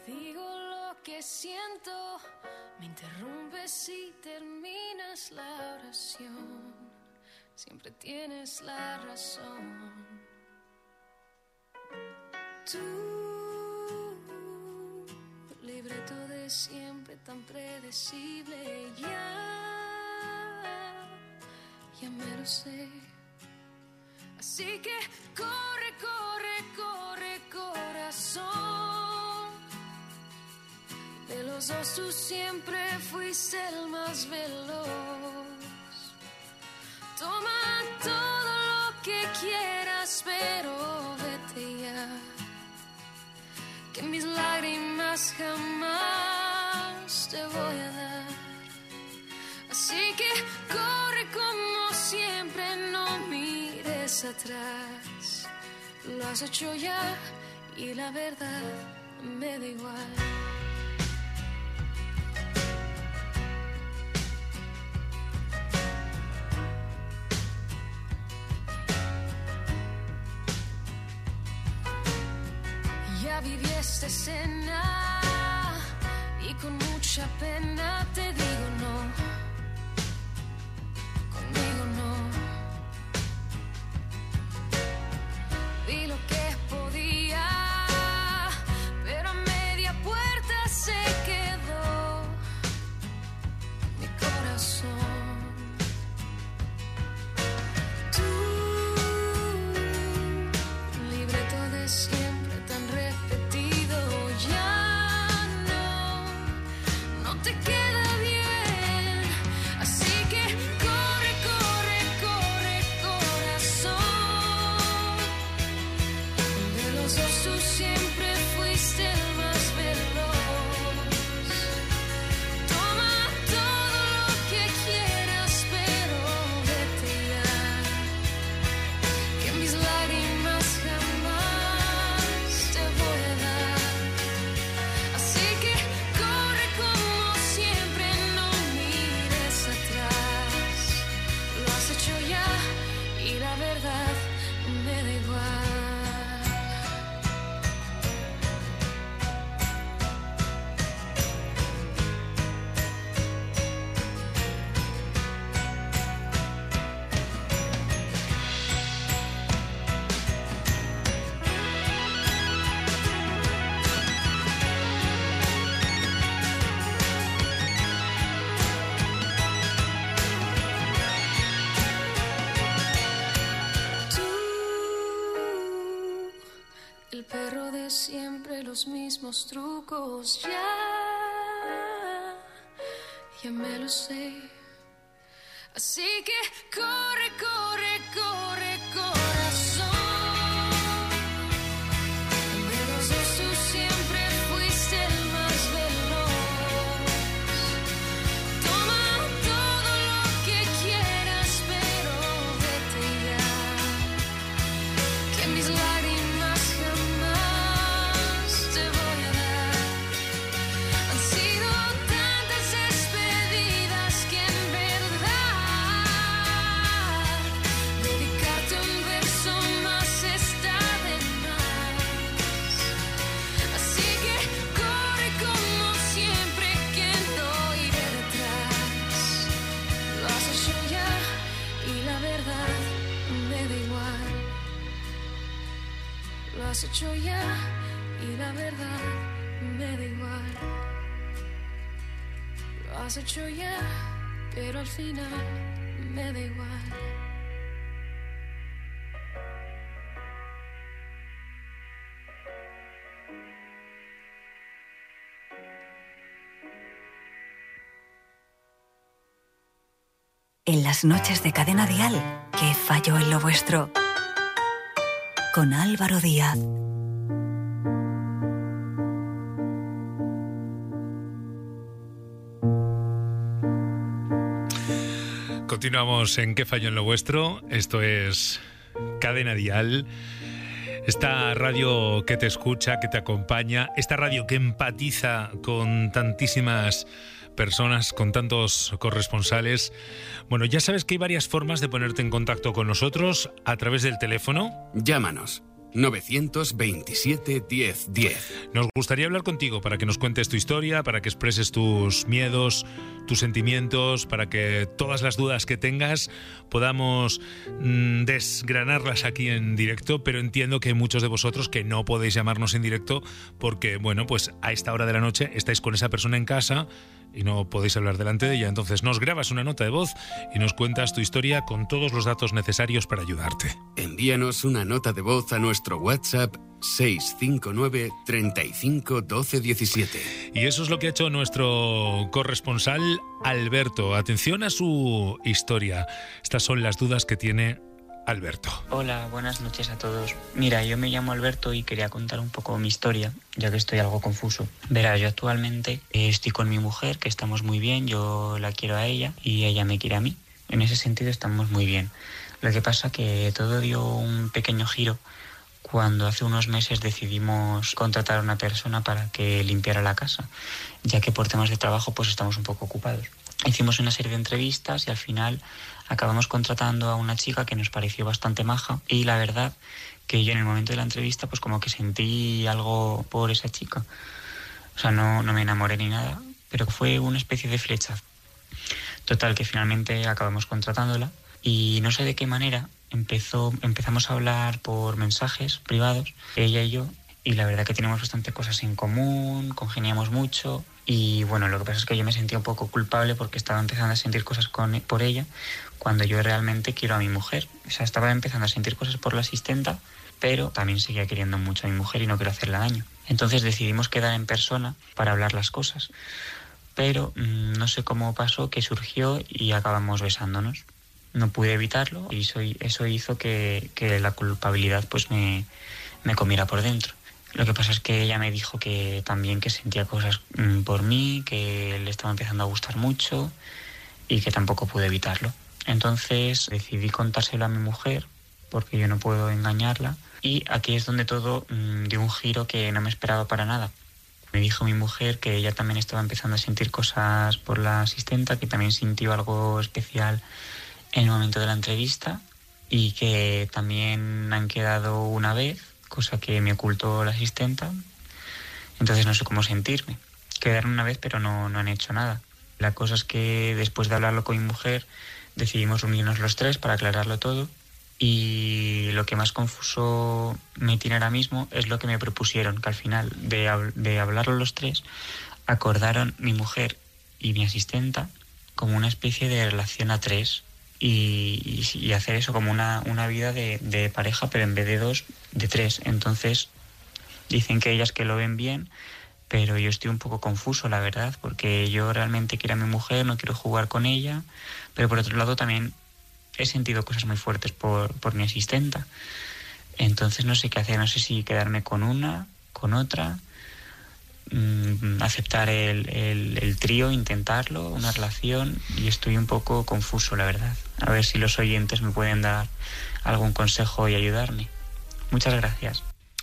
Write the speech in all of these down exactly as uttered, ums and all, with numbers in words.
digo lo que siento, me interrumpes y terminas la oración. Siempre tienes la razón. Tú, libreto de siempre tan predecible, ya, ya me lo sé. Así que corre, corre, corre, corazón. De los dos tú siempre fuiste el más veloz. Toma todo lo que quieras, pero vete ya. Que mis lágrimas jamás te voy a dar. Así que corre como siempre, no mires atrás. Lo has hecho ya y la verdad me da igual. Ya viví esta escena y con mucha pena te digo no, conmigo no. Vi lo que podía, pero a media puerta se quedó mi corazón. Tú, libreto de siempre tan repetido, ya no, no te queda bien. Así que corre, corre, corre, corazón. De los dos tú siempre fuiste el más veloz. Toma todo lo que quieras, pero vete ya. Que mis lágrimas jamás te voy a dar. Así que corre como siempre, no mires atrás. Lo has hecho ya y la verdad me da igual. Tú, el perro de siempre, los mismos trucos, ya, ya me lo sé. Así que corre, corre, corre, corazón. De los dos tú siempre fuiste el más veloz. Toma todo lo que quieras, pero vete ya. Que mis lágrimas jamás te voy a dar. Han sido tantas despedidas que en verdad dedicarte un verso más está de más. Así que corre como siempre, que no iré detrás. Lo has hecho ya y la verdad me da igual. Lo has hecho ya y la verdad me da igual. Lo has hecho ya, pero al final me da igual. En las noches de Cadena Dial, ¿qué falló en lo vuestro? Con Álvaro Díaz. Continuamos en ¿Qué falló en lo vuestro? Esto es Cadena Dial. Esta radio que te escucha, que te acompaña, esta radio que empatiza con tantísimas personas, con tantos corresponsales. Bueno, ya sabes que hay varias formas de ponerte en contacto con nosotros a través del teléfono. Llámanos. nueve dos siete, diez, diez. Nos gustaría hablar contigo para que nos cuentes tu historia, para que expreses tus miedos, tus sentimientos, para que todas las dudas que tengas podamos mmm, desgranarlas aquí en directo, pero entiendo que hay muchos de vosotros que no podéis llamarnos en directo porque, bueno, pues a esta hora de la noche estáis con esa persona en casa y no podéis hablar delante de ella. Entonces nos grabas una nota de voz y nos cuentas tu historia con todos los datos necesarios para ayudarte. Envíanos una nota de voz a nuestro WhatsApp seis cinco nueve, treinta y cinco, doce, diecisiete. Y eso es lo que ha hecho nuestro corresponsal Alberto. Atención a su historia. Estas son las dudas que tiene Alberto. Hola, buenas noches a todos. Mira, yo me llamo Alberto y quería contar un poco mi historia, ya que estoy algo confuso. Verá, yo actualmente estoy con mi mujer, que estamos muy bien, yo la quiero a ella y ella me quiere a mí. En ese sentido estamos muy bien. Lo que pasa que todo dio un pequeño giro cuando hace unos meses decidimos contratar a una persona para que limpiara la casa, ya que por temas de trabajo pues estamos un poco ocupados. Hicimos una serie de entrevistas y al final acabamos contratando a una chica que nos pareció bastante maja y la verdad que yo en el momento de la entrevista pues como que sentí algo por esa chica. O sea, no, no me enamoré ni nada, pero fue una especie de flechazo. Total, que finalmente acabamos contratándola y no sé de qué manera empezó, empezamos a hablar por mensajes privados, ella y yo, y la verdad que tenemos bastante cosas en común, congeniamos mucho y bueno, lo que pasa es que yo me sentía un poco culpable porque estaba empezando a sentir cosas con, por ella cuando yo realmente quiero a mi mujer. O sea, estaba empezando a sentir cosas por la asistenta, pero también seguía queriendo mucho a mi mujer y no quiero hacerle daño. Entonces decidimos quedar en persona para hablar las cosas, pero mmm, no sé cómo pasó que surgió y acabamos besándonos. No pude evitarlo y soy, eso hizo que, que la culpabilidad pues me, me comiera por dentro. Lo que pasa es que ella me dijo que también que sentía cosas mmm, por mí, que le estaba empezando a gustar mucho y que tampoco pude evitarlo. Entonces decidí contárselo a mi mujer porque yo no puedo engañarla y aquí es donde todo mmm, dio un giro que no me esperaba para nada. Me dijo mi mujer que ella también estaba empezando a sentir cosas por la asistenta, que también sintió algo especial en el momento de la entrevista y que también han quedado una vez, cosa que me ocultó la asistenta. Entonces no sé cómo sentirme. Quedaron una vez pero no, no han hecho nada. La cosa es que después de hablarlo con mi mujer decidimos reunirnos los tres para aclararlo todo y lo que más confuso me tiene ahora mismo es lo que me propusieron, que al final de, hab- de hablarlo los tres acordaron mi mujer y mi asistenta como una especie de relación a tres. Y, y, y hacer eso como una, una vida de, de pareja, pero en vez de dos, de tres. Entonces dicen que ellas que lo ven bien, pero yo estoy un poco confuso, la verdad, porque yo realmente quiero a mi mujer, no quiero jugar con ella, pero por otro lado también he sentido cosas muy fuertes por, por mi asistenta. Entonces no sé qué hacer, no sé si quedarme con una, con otra, mmm, aceptar el, el, el trío, intentarlo, una relación, y estoy un poco confuso, la verdad. A ver si los oyentes me pueden dar algún consejo y ayudarme. Muchas gracias.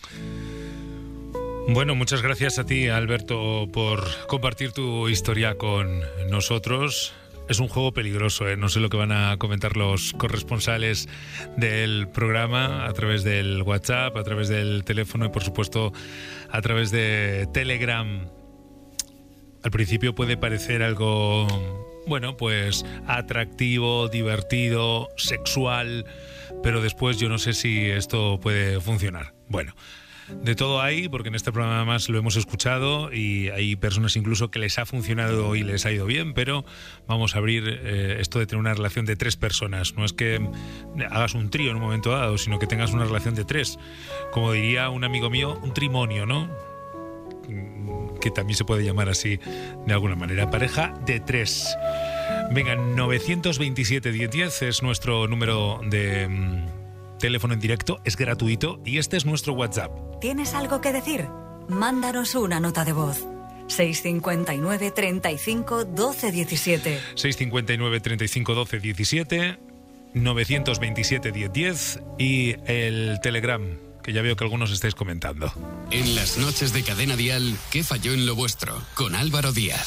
Bueno, muchas gracias a ti, Alberto, por compartir tu historia con nosotros. Es un juego peligroso, ¿eh? No sé lo que van a comentar los corresponsales del programa a través del WhatsApp, a través del teléfono y, por supuesto, a través de Telegram. Al principio puede parecer algo, bueno, pues atractivo, divertido, sexual, pero después yo no sé si esto puede funcionar. Bueno, de todo hay, porque en este programa más lo hemos escuchado y hay personas incluso que les ha funcionado y les ha ido bien, pero vamos a abrir eh, esto de tener una relación de tres personas. No es que hagas un trío en un momento dado, sino que tengas una relación de tres. Como diría un amigo mío, un trimonio, ¿no? Que también se puede llamar así de alguna manera. Pareja de tres. Venga, nueve dos siete, diez diez es nuestro número de mmm, teléfono en directo, es gratuito y este es nuestro WhatsApp. ¿Tienes algo que decir? Mándanos una nota de voz. seis cinco nueve, treinta y cinco, doce, diecisiete. seis cinco nueve, treinta y cinco, doce, diecisiete, nueve dos siete, diez diez y el Telegram, que ya veo que algunos estáis comentando. En las noches de Cadena Dial, ¿qué falló en lo vuestro? Con Álvaro Díaz.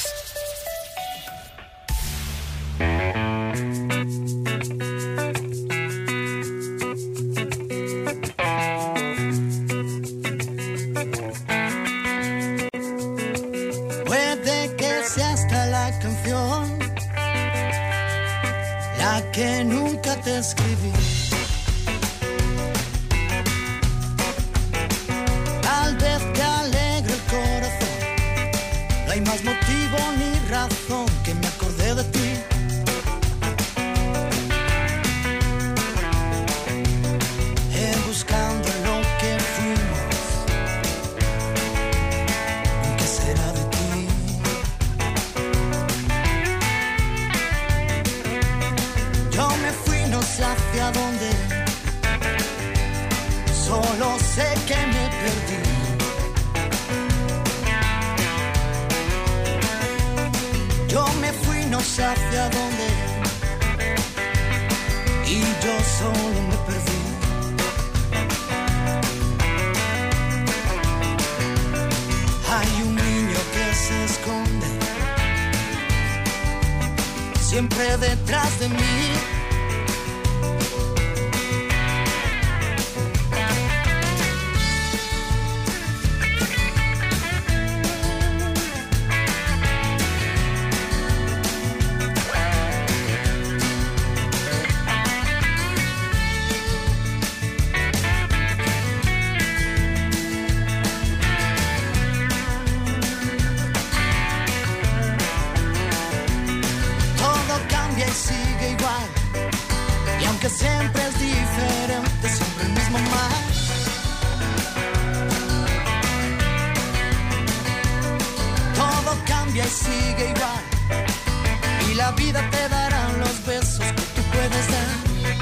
la que nunca te escribí. Tal vez te alegre el corazón, no hay más motivo ni razón que me acordé de ti. Eh, buscando lo que fuimos, ¿qué será de ti? Yo me fui, no sé hacia dónde, solo sé que me perdí. Yo me fui, no sé hacia dónde, y yo solo me perdí. Hay un niño que se esconde siempre detrás de mí. Siempre es diferente, siempre el mismo mar. Todo cambia y sigue igual, y la vida te dará los besos que tú puedes dar.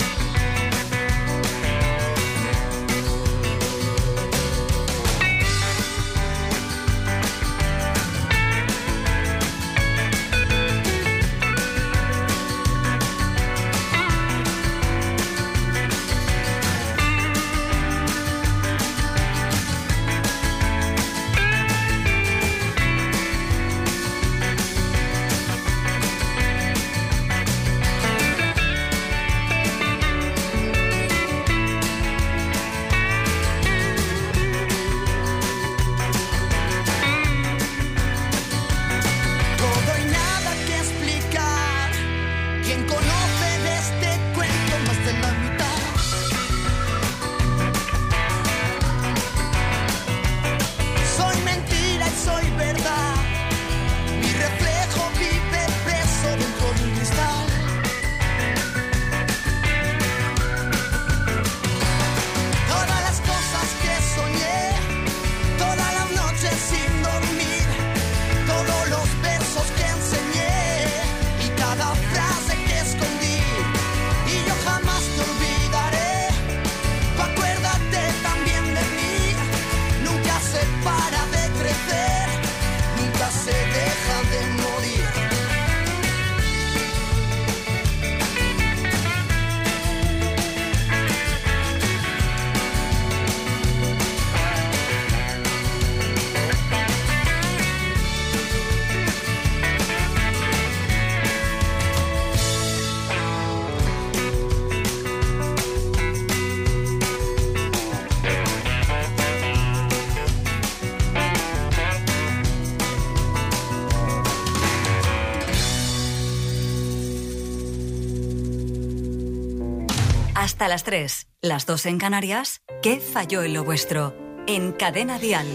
Hasta las tres, las dos en Canarias. ¿Qué falló en lo vuestro? En Cadena Dial.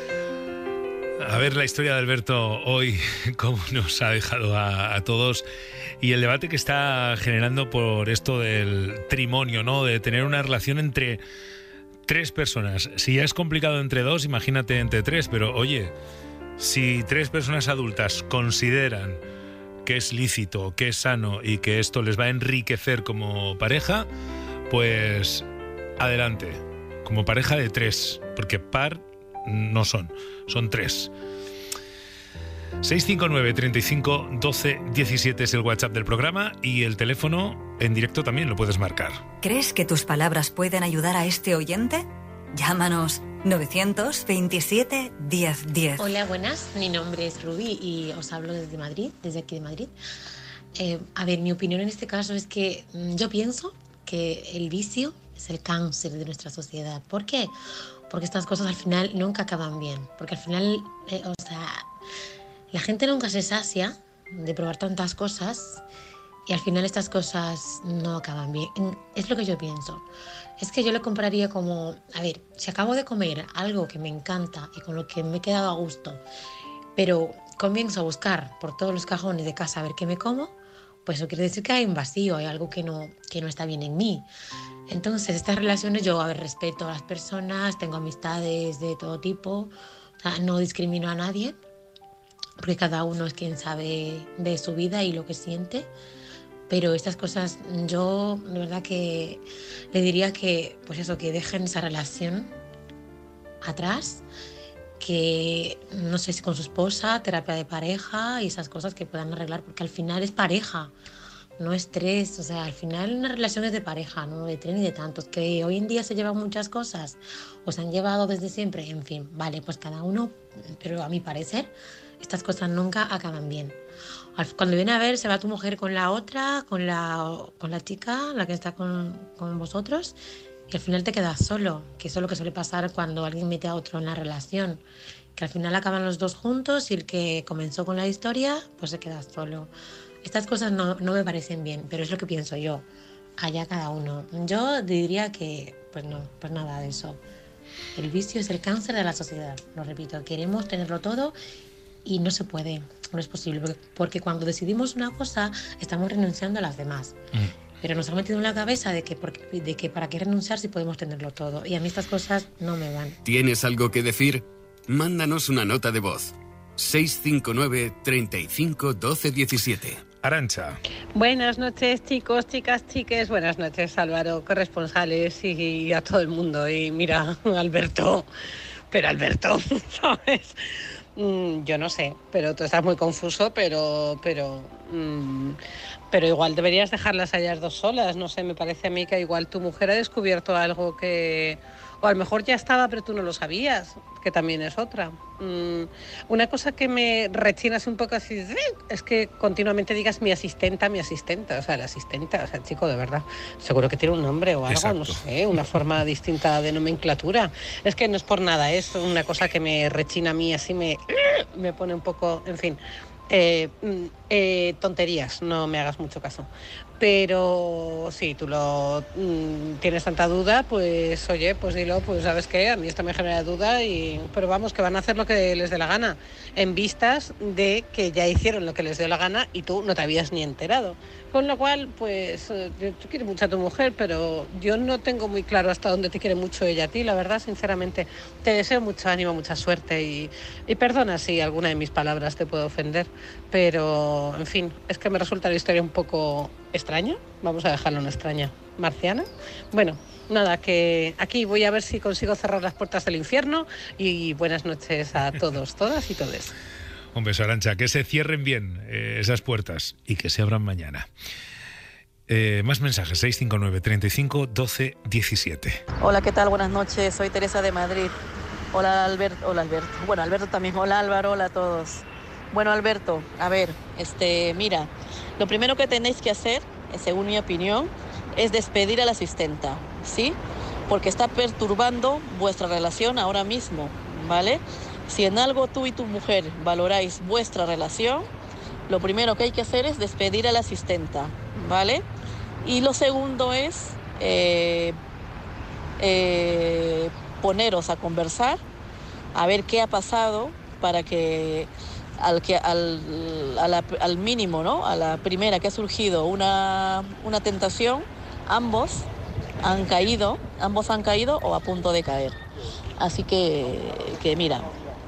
A ver la historia de Alberto hoy, cómo nos ha dejado a, a todos, y el debate que está generando por esto del trimonio, ¿no? De tener una relación entre tres personas. Si ya es complicado entre dos, imagínate entre tres, pero oye, si tres personas adultas consideran que es lícito, que es sano y que esto les va a enriquecer como pareja, pues adelante, como pareja de tres, porque par no son, son tres. seis cinco nueve, treinta y cinco, doce, diecisiete es el WhatsApp del programa, y el teléfono en directo también lo puedes marcar. ¿Crees que tus palabras pueden ayudar a este oyente? Llámanos novecientos veintisiete, diez diez. Hola, buenas. Mi nombre es Rubí y os hablo desde Madrid, desde aquí de Madrid. Eh, a ver, mi opinión en este caso es que mm, yo pienso que el vicio es el cáncer de nuestra sociedad. ¿Por qué? Porque estas cosas al final nunca acaban bien. Porque al final, eh, o sea, la gente nunca se sacia de probar tantas cosas y al final estas cosas no acaban bien. Es lo que yo pienso. Es que yo lo compararía como, a ver, si acabo de comer algo que me encanta y con lo que me he quedado a gusto, pero comienzo a buscar por todos los cajones de casa a ver qué me como, pues eso quiere decir que hay un vacío, hay algo que no, que no está bien en mí. Entonces, estas relaciones yo, a ver, respeto a las personas, tengo amistades de todo tipo, o sea, no discrimino a nadie, porque cada uno es quien sabe de su vida y lo que siente. Pero estas cosas, yo de verdad que le diría que, pues eso, que dejen esa relación atrás, que no sé si con su esposa, terapia de pareja y esas cosas que puedan arreglar, porque al final es pareja, no es tres, o sea, al final una relación es de pareja, no de tres ni de tantos, que hoy en día se llevan muchas cosas, o se han llevado desde siempre, en fin, vale, pues cada uno, pero a mi parecer, estas cosas nunca acaban bien. Cuando viene a ver, se va tu mujer con la otra, con la, con la chica, la que está con, con vosotros, y al final te quedas solo, que eso es lo que suele pasar cuando alguien mete a otro en la relación, que al final acaban los dos juntos y el que comenzó con la historia, pues se queda solo. Estas cosas no, no me parecen bien, pero es lo que pienso yo, allá cada uno. Yo diría que, pues no, pues nada de eso. El vicio es el cáncer de la sociedad, lo repito, queremos tenerlo todo y no se puede, no es posible, porque, porque cuando decidimos una cosa estamos renunciando a las demás. Mm. Pero nos han metido en la cabeza de que, porque, de que para qué renunciar si podemos tenerlo todo. Y a mí estas cosas no me van. ¿Tienes algo que decir? Mándanos una nota de voz. seis cinco nueve, treinta y cinco, doce diecisiete. Arantxa. Buenas noches, chicos, chicas, chiques. Buenas noches, Álvaro, corresponsales y, y a todo el mundo. Y mira, Alberto, pero Alberto, ¿sabes? Mm, yo no sé, pero tú estás muy confuso, pero... pero mm, Pero igual deberías dejarlas a ellas dos solas, no sé, me parece a mí que igual tu mujer ha descubierto algo que... O a lo mejor ya estaba, pero tú no lo sabías, que también es otra. Mm, una cosa que me rechina así un poco así, es que continuamente digas mi asistenta, mi asistenta, o sea, la asistenta, o sea, chico, de verdad, seguro que tiene un nombre o algo, exacto, no sé, una forma distinta de nomenclatura. Es que no es por nada, es una cosa que me rechina a mí, así me, me pone un poco, en fin... Eh, eh, tonterías, no me hagas mucho caso. Pero si tú lo mm, tienes tanta duda, pues oye, pues dilo, pues sabes qué, a mí esto me genera duda, y pero vamos, que van a hacer lo que les dé la gana, en vistas de que ya hicieron lo que les dio la gana y tú no te habías ni enterado. Con lo cual, pues tú quieres mucho a tu mujer, pero yo no tengo muy claro hasta dónde te quiere mucho ella a ti, la verdad, sinceramente. Te deseo mucho ánimo, mucha suerte y, y perdona si alguna de mis palabras te puede ofender, pero, en fin, es que me resulta la historia un poco extraña, vamos a dejarla una extraña, marciana. Bueno, nada, que aquí voy a ver si consigo cerrar las puertas del infierno y buenas noches a todos, todas y todes. Un beso, Arantxa, que se cierren bien eh, esas puertas y que se abran mañana. Eh, más mensajes, seis cinco nueve, treinta y cinco, doce diecisiete. Hola, ¿qué tal? Buenas noches, soy Teresa de Madrid. Hola, Alberto. Hola, Alberto. Bueno, Alberto también. Hola, Álvaro. Hola a todos. Bueno, Alberto, a ver, este, mira, lo primero que tenéis que hacer, según mi opinión, es despedir a la asistenta, ¿sí? Porque está perturbando vuestra relación ahora mismo, ¿vale? Si en algo tú y tu mujer valoráis vuestra relación, lo primero que hay que hacer es despedir a la asistenta, ¿vale? Y lo segundo es eh, eh, poneros a conversar, a ver qué ha pasado para que al, que, al, a la, al mínimo, ¿no? A la primera que ha surgido una, una tentación, ambos han caído, ambos han caído o a punto de caer. Así que, que mira,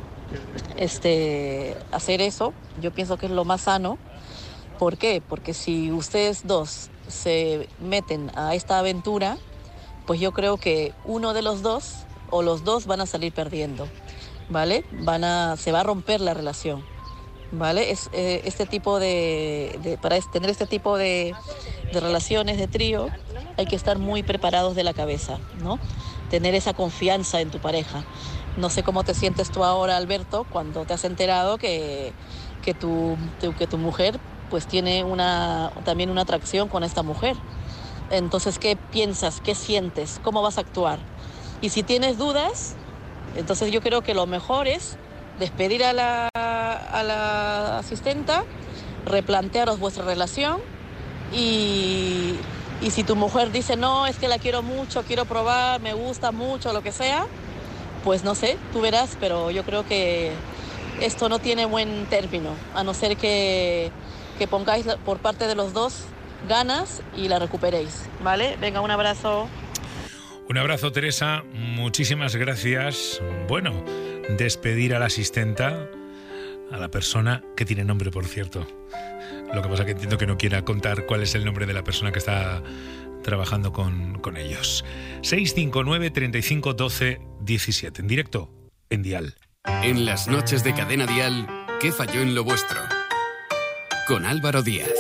este, hacer eso, yo pienso que es lo más sano. ¿Por qué? Porque si ustedes dos se meten a esta aventura, pues yo creo que uno de los dos o los dos van a salir perdiendo, ¿vale? Van a, se va a romper la relación, ¿vale? Es, eh, este tipo de, de para tener este tipo de, de relaciones de trío hay que estar muy preparados de la cabeza, ¿no? Tener esa confianza en tu pareja. No sé cómo te sientes tú ahora, Alberto, cuando te has enterado que, que, tu, que tu mujer pues tiene una, también una atracción con esta mujer. Entonces, ¿qué piensas? ¿Qué sientes? ¿Cómo vas a actuar? Y si tienes dudas, entonces yo creo que lo mejor es despedir a la, a la asistenta, replantearos vuestra relación y, y si tu mujer dice, no, es que la quiero mucho, quiero probar, me gusta mucho, lo que sea, pues no sé, tú verás, pero yo creo que esto no tiene buen término, a no ser que, que pongáis por parte de los dos ganas y la recuperéis, ¿vale? Venga, un abrazo. Un abrazo, Teresa, muchísimas gracias. Bueno, despedir a la asistenta, a la persona que tiene nombre, por cierto. Lo que pasa que entiendo que no quiera contar cuál es el nombre de la persona que está trabajando con, con ellos. seis cinco nueve, treinta y cinco, doce, diecisiete. En directo, en Dial. En las noches de Cadena Dial, ¿qué falló en lo vuestro? Con Álvaro Díaz.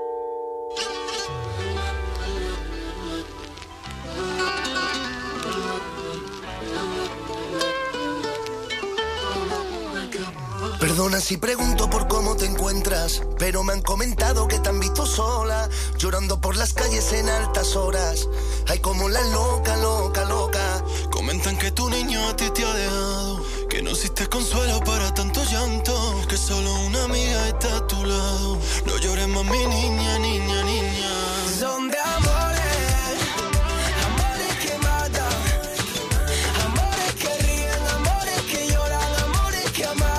Perdona si pregunto por cómo te encuentras, pero me han comentado que te han visto sola, llorando por las calles en altas horas. Ay, como la loca, loca, loca. Comentan que tu niño a ti te ha dejado, que no existe consuelo para tanto llanto, que solo una amiga está a tu lado. No llores más, mi niña, niña, niña. Son de amores, amores que matan, amores que ríen, amores que lloran, amores que aman.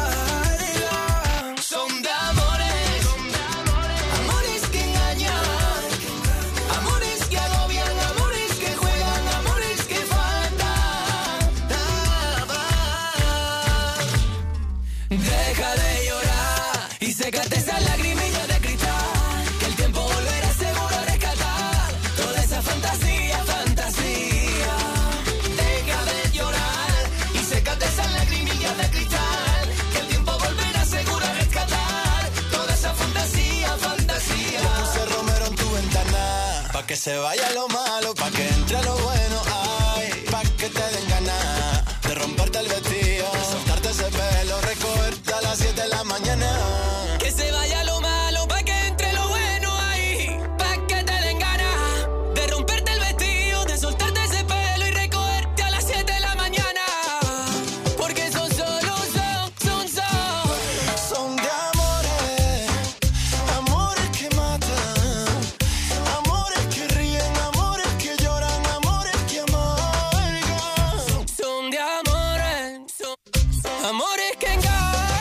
Sécate esa lagrimilla de cristal, que el tiempo volverá seguro a rescatar toda esa fantasía, fantasía. Deja de llorar y sécate esa lagrimilla de cristal, que el tiempo volverá seguro a rescatar toda esa fantasía, fantasía. Yo puse romero en tu ventana, pa' que se vaya lo malo, pa' que entre lo bueno, ay, pa' que te den ganas de romperte el vestido, de soltarte ese pelo, recogerte a las siete de la mañana. Que se vaya lo malo, pa' que entre lo bueno ahí, pa' que te den ganas de romperte el vestido, de soltarte ese pelo y recogerte a las siete de la mañana. Porque son solo, son, son, son Son de amores, amores que matan, amores que ríen, amores que lloran, amores que amargan. Son de amores, son amores que engañan.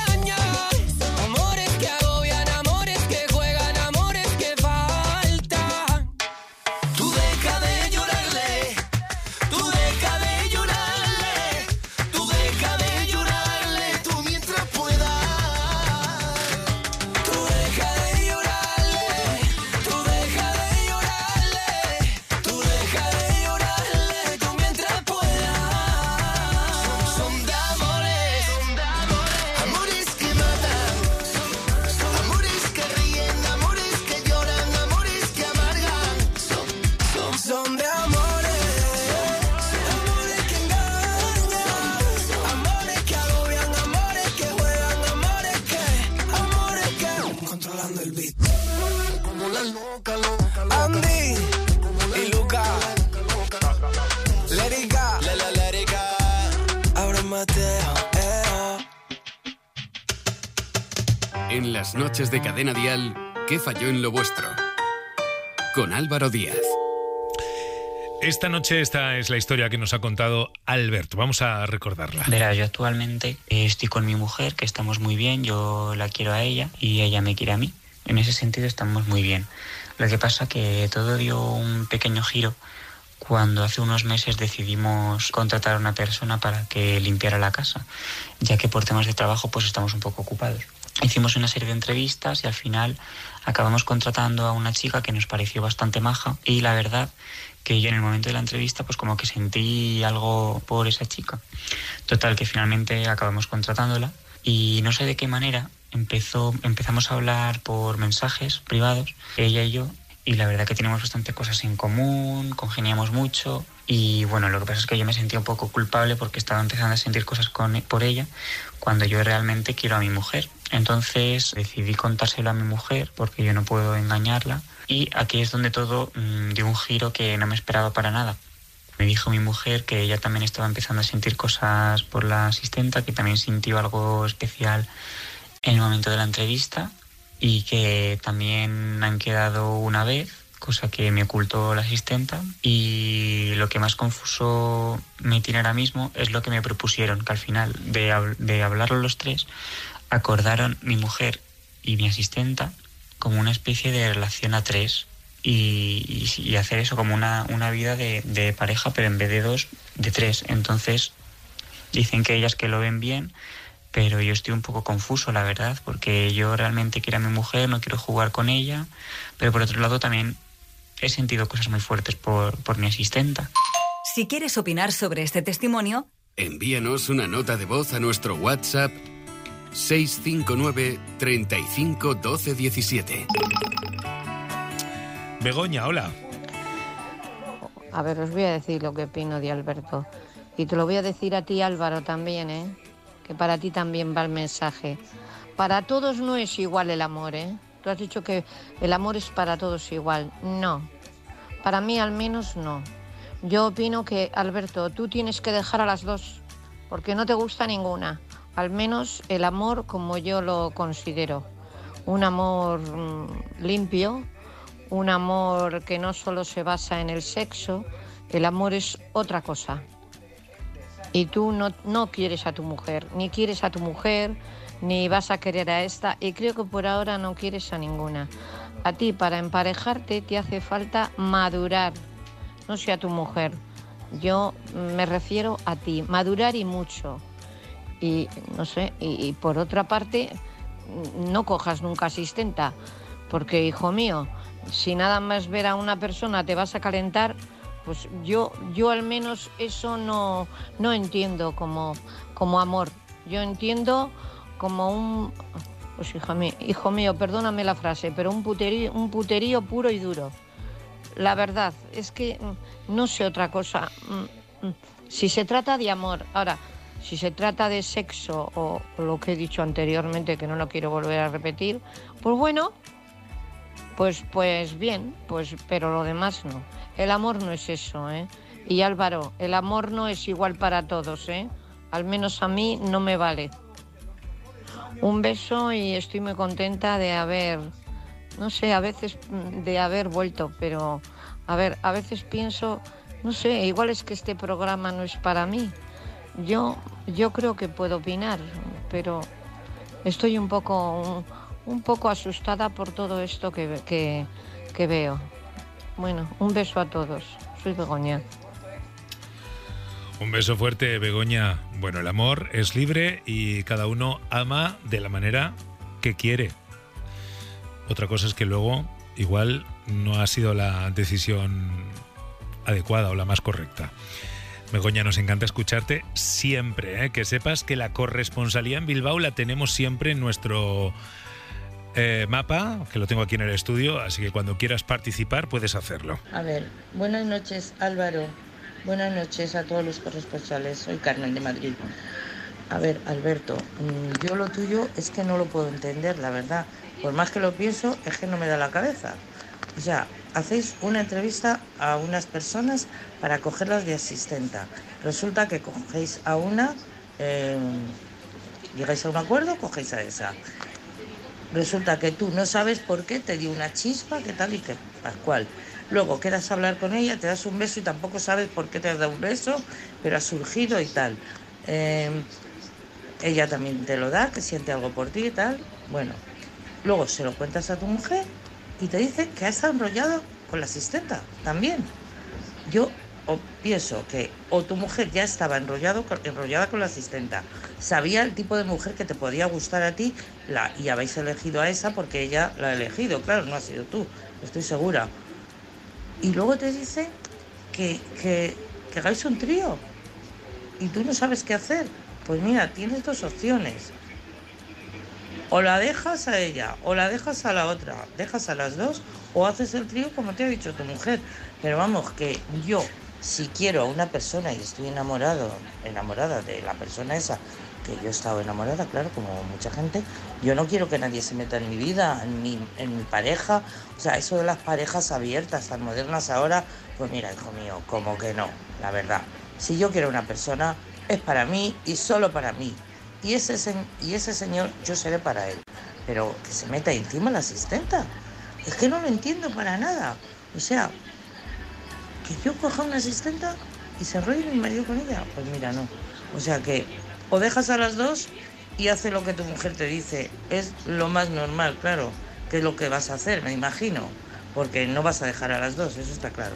En las noches de Cadena Dial, ¿qué falló en lo vuestro? Con Álvaro Díaz. Esta noche esta es la historia que nos ha contado Alberto. Vamos a recordarla. Verá, yo actualmente estoy con mi mujer, que estamos muy bien, yo la quiero a ella y ella me quiere a mí. En ese sentido estamos muy bien. Lo que pasa que todo dio un pequeño giro cuando hace unos meses decidimos contratar a una persona para que limpiara la casa, ya que por temas de trabajo pues estamos un poco ocupados. Hicimos una serie de entrevistas y al final acabamos contratando a una chica que nos pareció bastante maja y la verdad que yo en el momento de la entrevista pues como que sentí algo por esa chica. Total, que finalmente acabamos contratándola y no sé de qué manera empezó, empezamos a hablar por mensajes privados, ella y yo, y la verdad que tenemos bastante cosas en común, congeniamos mucho y bueno, lo que pasa es que yo me sentía un poco culpable porque estaba empezando a sentir cosas con, por ella cuando yo realmente quiero a mi mujer. Entonces decidí contárselo a mi mujer porque yo no puedo engañarla y aquí es donde todo mmm, dio un giro que no me esperaba para nada. Me dijo mi mujer que ella también estaba empezando a sentir cosas por la asistenta, que también sintió algo especial en el momento de la entrevista y que también han quedado una vez, cosa que me ocultó la asistenta, y lo que más confuso me tiene ahora mismo es lo que me propusieron, que al final de, hab- de hablarlo los tres, acordaron mi mujer y mi asistenta como una especie de relación a tres y, y, y hacer eso como una, una vida de, de pareja, pero en vez de dos, de tres. Entonces dicen que ellas que lo ven bien, pero yo estoy un poco confuso, la verdad, porque yo realmente quiero a mi mujer, no quiero jugar con ella, pero por otro lado también he sentido cosas muy fuertes por, por mi asistenta. Si quieres opinar sobre este testimonio, envíanos una nota de voz a nuestro WhatsApp seis cinco nueve, treinta y cinco, doce diecisiete. Begoña, hola. A ver, os voy a decir lo que opino de Alberto. Y te lo voy a decir a ti, Álvaro, también, ¿eh? Que para ti también va el mensaje. Para todos no es igual el amor, ¿eh? Tú has dicho que el amor es para todos igual. No. Para mí al menos no. Yo opino que, Alberto, tú tienes que dejar a las dos, porque no te gusta ninguna. Al menos el amor como yo lo considero. Un amor mmm, limpio, un amor que no solo se basa en el sexo. El amor es otra cosa. Y tú no, no quieres a tu mujer, ni quieres a tu mujer, ni vas a querer a esta, y creo que por ahora no quieres a ninguna. A ti, para emparejarte, te hace falta madurar, no sé a tu mujer. Yo me refiero a ti, madurar y mucho. Y no sé, y, y por otra parte, no cojas nunca asistenta, porque, hijo mío, si nada más ver a una persona te vas a calentar, pues yo, yo al menos eso no, no entiendo como, como amor. Yo entiendo como un, pues hijo mío, hijo mío, perdóname la frase, pero un puterío, un puterío puro y duro. La verdad es que no sé otra cosa. Si se trata de amor, ahora, si se trata de sexo o, o lo que he dicho anteriormente, que no lo quiero volver a repetir, pues bueno, pues, pues bien, pues, pero lo demás no. El amor no es eso, ¿eh? Y Álvaro, el amor no es igual para todos, ¿eh? Al menos a mí no me vale. Un beso y estoy muy contenta de haber, no sé, a veces de haber vuelto, pero a ver, a veces pienso, no sé, igual es que este programa no es para mí. Yo, yo creo que puedo opinar, pero estoy un poco, un, un poco asustada por todo esto que, que, que veo. Bueno, un beso a todos. Soy Begoña. Un beso fuerte, Begoña. Bueno, el amor es libre y cada uno ama de la manera que quiere. Otra cosa es que luego igual no ha sido la decisión adecuada o la más correcta. Begoña, nos encanta escucharte siempre, ¿eh? Que sepas que la corresponsalía en Bilbao la tenemos siempre en nuestro eh, mapa, que lo tengo aquí en el estudio, así que cuando quieras participar puedes hacerlo. A ver, buenas noches, Álvaro. Buenas noches a todos los corresponsales. Soy Carmen de Madrid. A ver, Alberto, yo lo tuyo es que no lo puedo entender, la verdad. Por más que lo pienso, es que no me da la cabeza. O sea, hacéis una entrevista a unas personas para cogerlas de asistenta. Resulta que cogéis a una, eh, llegáis a un acuerdo, cogéis a esa. Resulta que tú no sabes por qué te dio una chispa, qué tal y qué cual. Luego quedas a hablar con ella, te das un beso y tampoco sabes por qué te has dado un beso, pero ha surgido y tal. Eh, ella también te lo da, que siente algo por ti y tal. Bueno, luego se lo cuentas a tu mujer y te dice que ha estado enrollado con la asistenta también. Yo o pienso que o tu mujer ya estaba enrollado, enrollada con la asistenta, sabía el tipo de mujer que te podía gustar a ti la, y habéis elegido a esa porque ella la ha elegido, claro, no ha sido tú, estoy segura. Y luego te dice que, que, que hagáis un trío y tú no sabes qué hacer. Pues mira, tienes dos opciones. O la dejas a ella o la dejas a la otra. Dejas a las dos o haces el trío como te ha dicho tu mujer. Pero vamos, que yo, si quiero a una persona y estoy enamorado, enamorada de la persona esa, que yo he estado enamorada, claro, como mucha gente, yo no quiero que nadie se meta en mi vida, en mi, en mi pareja. O sea, eso de las parejas abiertas, tan modernas ahora, pues mira, hijo mío, como que no, la verdad. Si yo quiero una persona, es para mí y solo para mí. Y ese, y ese señor, yo seré para él. pero que se meta encima la asistenta. Es que no lo entiendo para nada. O sea, que yo coja una asistenta y se enrolle mi marido con ella. Pues mira, no. O sea que o dejas a las dos y hace lo que tu mujer te dice. Es lo más normal, claro, que es lo que vas a hacer, me imagino. Porque no vas a dejar a las dos, eso está claro.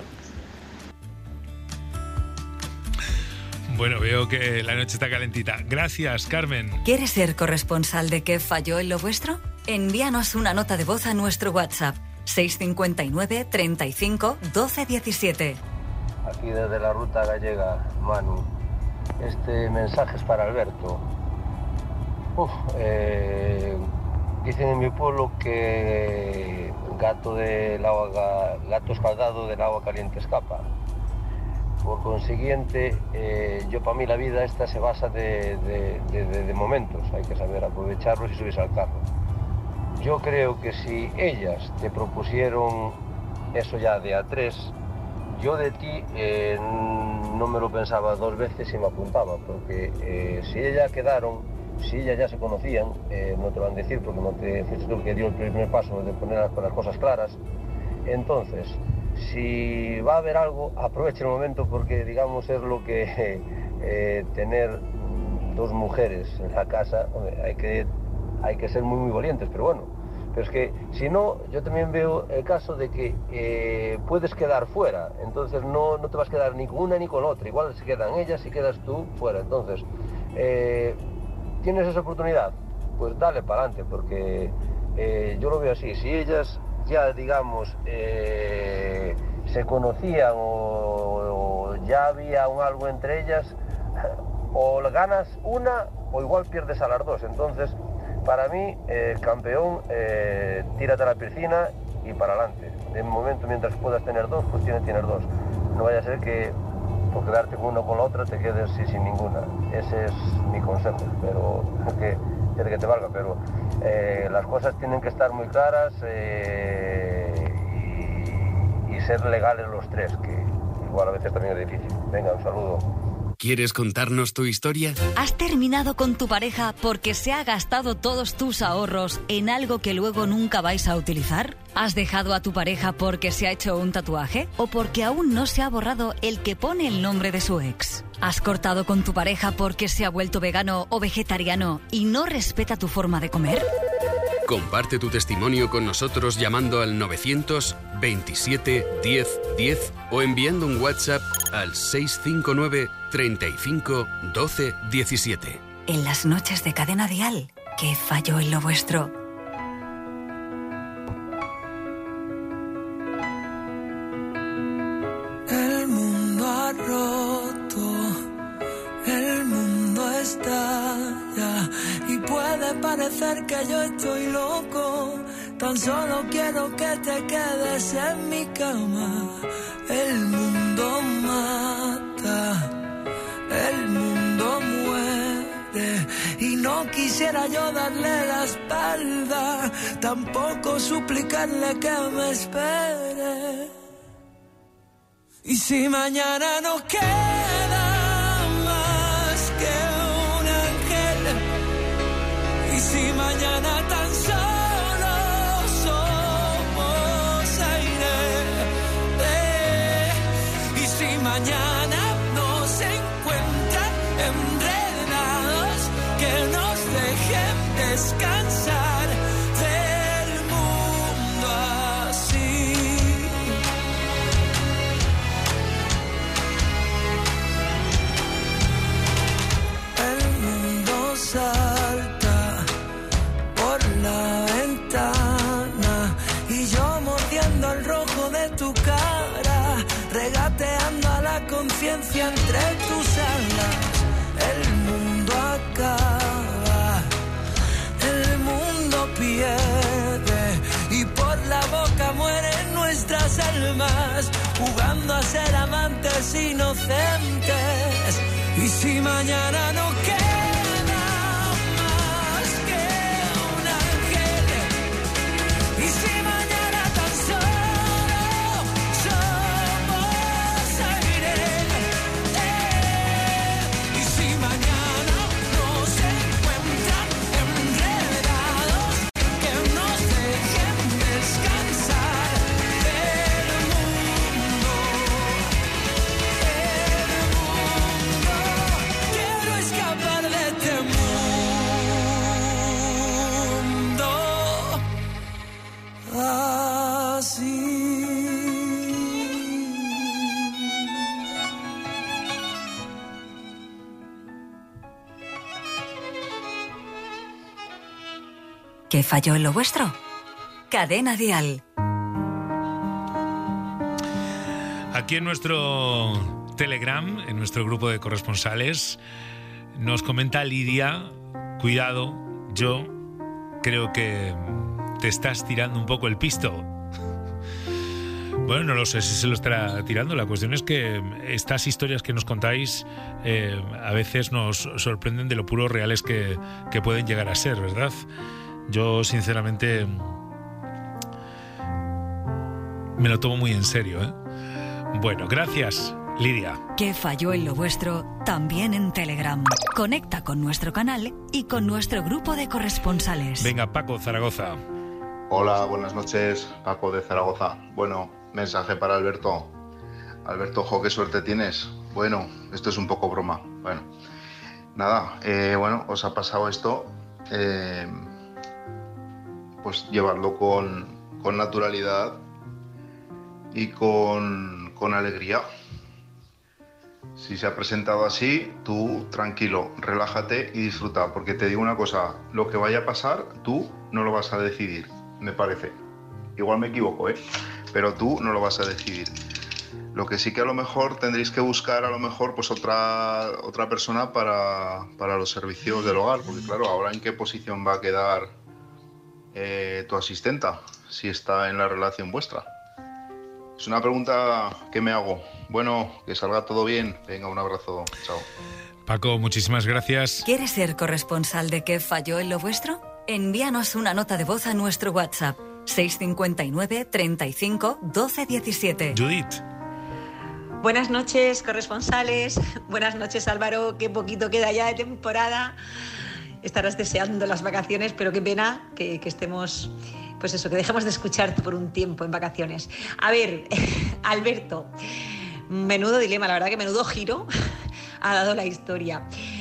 Bueno, veo que la noche está calentita. Gracias, Carmen. ¿Quieres ser corresponsal de qué falló en lo vuestro? Envíanos una nota de voz a nuestro WhatsApp seis cinco nueve, treinta y cinco, doce diecisiete. Aquí desde la ruta gallega, Manu. Este mensaje es para Alberto. Uf, eh, dicen en mi pueblo que gato del agua, gato escaldado del agua caliente escapa. Por consiguiente, eh, yo para mí la vida esta se basa de, de, de, de, de momentos. Hay que saber aprovecharlos y subirse al carro. Yo creo que si ellas te propusieron eso ya de a tres, yo de ti eh, no me lo pensaba dos veces y me apuntaba, porque eh, si ellas quedaron, si ellas ya se conocían, eh, no te lo van a decir porque no te fuiste tú el que dio el primer paso de poner las, las cosas claras. Entonces, si va a haber algo, aproveche el momento, porque digamos es lo que eh, tener dos mujeres en la casa, hombre, hay que hay que ser muy muy valientes, pero bueno, pero es que si no, yo también veo el caso de que eh, puedes quedar fuera, entonces no, no te vas a quedar ni con una ni con otra, igual se quedan ellas y quedas tú fuera. Entonces, eh, ¿tienes esa oportunidad? Pues dale para adelante, porque eh, yo lo veo así. Si ellas ya, digamos, eh, se conocían o, o ya había un algo entre ellas, o ganas una o igual pierdes a las dos. Entonces, para mí, eh, campeón, eh, tírate a la piscina y para adelante. De momento, mientras puedas tener dos, pues tienes tener dos. No vaya a ser que por quedarte con una o con la otra te quedes sí, sin ninguna. Ese es mi consejo, pero que quiere que te valga. Pero eh, las cosas tienen que estar muy claras eh, y, y ser legales los tres, que igual a veces también es difícil. Venga, un saludo. ¿Quieres contarnos tu historia? ¿Has terminado con tu pareja porque se ha gastado todos tus ahorros en algo que luego nunca vais a utilizar? ¿Has dejado a tu pareja porque se ha hecho un tatuaje? ¿O porque aún no se ha borrado el que pone el nombre de su ex? ¿Has cortado con tu pareja porque se ha vuelto vegano o vegetariano y no respeta tu forma de comer? Comparte tu testimonio con nosotros llamando al novecientos veintisiete diez diez o enviando un WhatsApp al seis cinco nueve, treinta y cinco, doce diecisiete. En las noches de Cadena Dial, ¿qué falló en lo vuestro? El mundo ha roto, el mundo estalla y puede parecer que yo estoy loco. Tan solo quiero que te quedes en mi cama. El mundo mata, el mundo muere y no quisiera yo darle la espalda, tampoco suplicarle que me espere. Y si mañana no queda más que un ángel, y si mañana tan solo somos aire, eh, y si mañana nos encuentran enredados, que nos dejen descansar del mundo así. Salta por la ventana y yo mordiendo el rojo de tu cara, regateando a la conciencia entre tus alas. El mundo acaba, el mundo pierde y por la boca mueren nuestras almas, jugando a ser amantes inocentes. Y si mañana no queda ¿Qué falló en lo vuestro? Cadena Dial. Aquí en nuestro Telegram, en nuestro grupo de corresponsales, nos comenta Lidia: cuidado, yo creo que te estás tirando un poco el pisto. Bueno, no lo sé si se lo estará tirando. La cuestión es que estas historias que nos contáis eh, a veces nos sorprenden de lo puro reales que, que pueden llegar a ser, ¿verdad? Yo, sinceramente, me lo tomo muy en serio, ¿eh? Bueno, gracias, Lidia. ¿Qué falló en lo vuestro? También en Telegram. Conecta con nuestro canal y con nuestro grupo de corresponsales. Venga, Paco, Zaragoza. Hola, buenas noches, Paco de Zaragoza. Bueno, mensaje para Alberto. Alberto, jo, qué suerte tienes. Bueno, esto es un poco broma. Bueno, nada, eh, bueno, os ha pasado esto. Eh, pues llevarlo con, con naturalidad y con, con alegría. Si se ha presentado así, tú tranquilo, relájate y disfruta, porque te digo una cosa, lo que vaya a pasar, tú no lo vas a decidir, me parece. Igual me equivoco, ¿eh? Pero tú no lo vas a decidir. Lo que sí que a lo mejor tendréis que buscar, a lo mejor, pues otra, otra persona para, para los servicios del hogar, porque claro, ahora en qué posición va a quedar eh, tu asistenta, si está en la relación vuestra. Es una pregunta que me hago. Bueno, que salga todo bien. Venga, un abrazo. Chao. Paco, muchísimas gracias. ¿Quieres ser corresponsal de ¿Qué falló en lo vuestro? Envíanos una nota de voz a nuestro WhatsApp seis cinco nueve, treinta y cinco, doce diecisiete. Judith. Buenas noches, corresponsales. Buenas noches, Álvaro. Qué poquito queda ya de temporada. Estarás deseando las vacaciones, pero qué pena que, que estemos... Pues eso, que dejemos de escucharte por un tiempo en vacaciones. A ver, Alberto, menudo dilema, la verdad que menudo giro ha dado la historia.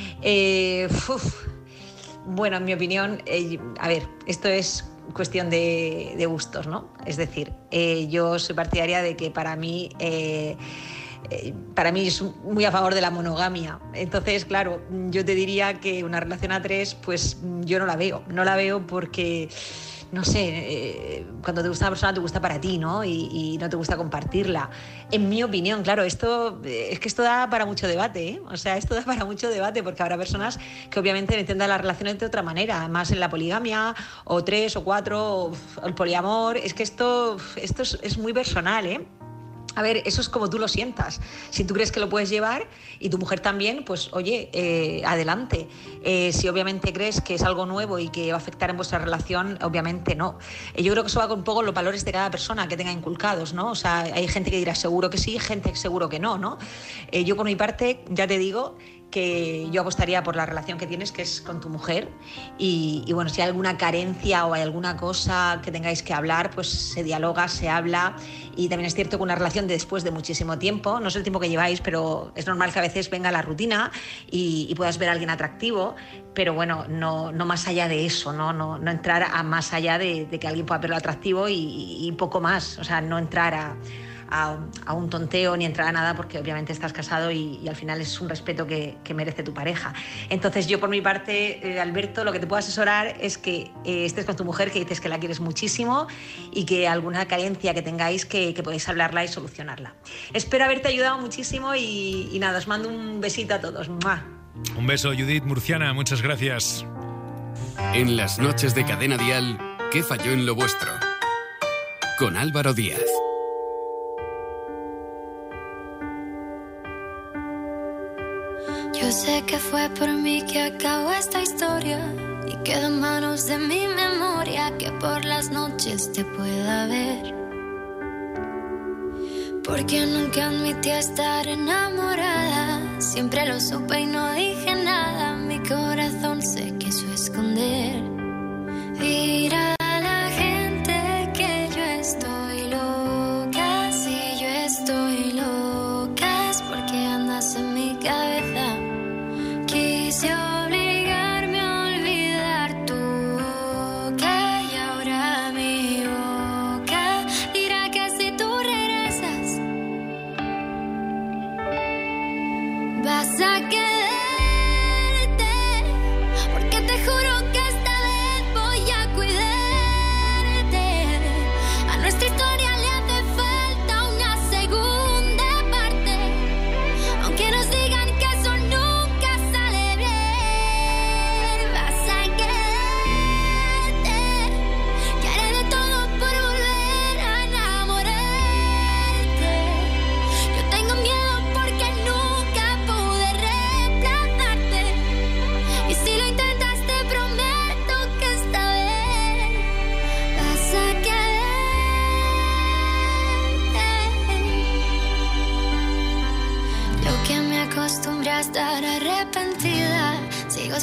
Eh, uf, bueno, en mi opinión, eh, a ver, esto es cuestión de, de gustos, ¿no? Es decir, eh, yo soy partidaria de que para mí... Eh, eh, para mí es muy a favor de la monogamia. Entonces, claro, yo te diría que una relación a tres, pues yo no la veo. No la veo porque... no sé, eh, cuando te gusta una persona te gusta para ti, ¿no? Y, y no te gusta compartirla. En mi opinión, claro, esto eh, es que esto da para mucho debate, ¿eh? O sea, esto da para mucho debate porque habrá personas que obviamente entiendan las relaciones de otra manera, más en la poligamia, o tres, o cuatro, o, o el poliamor. Es que esto, esto es, es muy personal, ¿eh? A ver, eso es como tú lo sientas. Si tú crees que lo puedes llevar y tu mujer también, pues oye, eh, adelante. Eh, si obviamente crees que es algo nuevo y que va a afectar en vuestra relación, obviamente no. Eh, yo creo que eso va con un poco los valores de cada persona que tenga inculcados, ¿no? O sea, hay gente que dirá seguro que sí, gente que seguro que no, ¿no? Eh, yo por mi parte, ya te digo que yo apostaría por la relación que tienes, que es con tu mujer, y, y bueno, si hay alguna carencia o hay alguna cosa que tengáis que hablar, pues se dialoga, se habla. Y también es cierto que una relación de después de muchísimo tiempo, no sé el tiempo que lleváis, pero es normal que a veces venga la rutina y, y puedas ver a alguien atractivo, pero bueno, no, no más allá de eso, no, no, no entrar a más allá de, de que alguien pueda verlo atractivo y, y poco más, o sea, no entrar a... A, a un tonteo ni entrar a nada, porque obviamente estás casado y, y al final es un respeto que, que merece tu pareja. Entonces yo por mi parte, eh, Alberto, lo que te puedo asesorar es que eh, estés con tu mujer, que dices que la quieres muchísimo, y que alguna carencia que tengáis que, que podéis hablarla y solucionarla. Espero haberte ayudado muchísimo y, y nada, os mando un besito a todos. ¡Mua! Un beso, Judith Murciana, muchas gracias. En las noches de Cadena Dial, ¿qué falló en lo vuestro? Con Álvaro Díaz. Yo sé que fue por mí que acabó esta historia y queda en manos de mi memoria que por las noches te pueda ver. Porque nunca admití estar enamorada, siempre lo supe y no dije nada. Mi corazón se quiso esconder. Dirá la gente que yo estoy loca, si yo estoy loca es porque andas en mi cabeza. Quise obligarme a olvidar tu boca y ahora mi boca dirá que si tú regresas vas a quedarte, porque te juro que esta vez voy a cuidar.